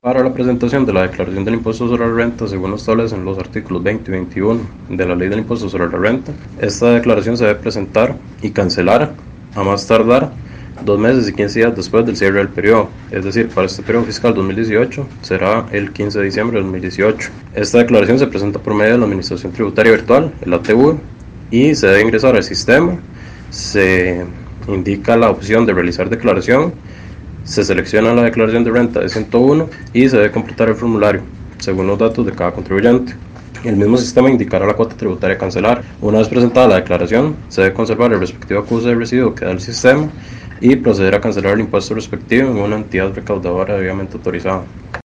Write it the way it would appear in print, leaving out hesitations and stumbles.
Para la presentación de la declaración del impuesto sobre la renta, según lo establecen los artículos 20 y 21 de la ley del impuesto sobre la renta, esta declaración se debe presentar y cancelar a más tardar 2 meses y 15 días después del cierre del periodo, es decir, para este periodo fiscal 2018 será el 15 de diciembre de 2018. Esta declaración se presenta por medio de la Administración Tributaria Virtual, el ATV, y se debe ingresar al sistema, se indica la opción de realizar declaración, se selecciona la declaración de renta de 101 y se debe completar el formulario, según los datos de cada contribuyente. El mismo sistema indicará la cuota tributaria a cancelar. Una vez presentada la declaración, se debe conservar el respectivo acuse de residuo que da el sistema y proceder a cancelar el impuesto respectivo en una entidad recaudadora debidamente autorizada.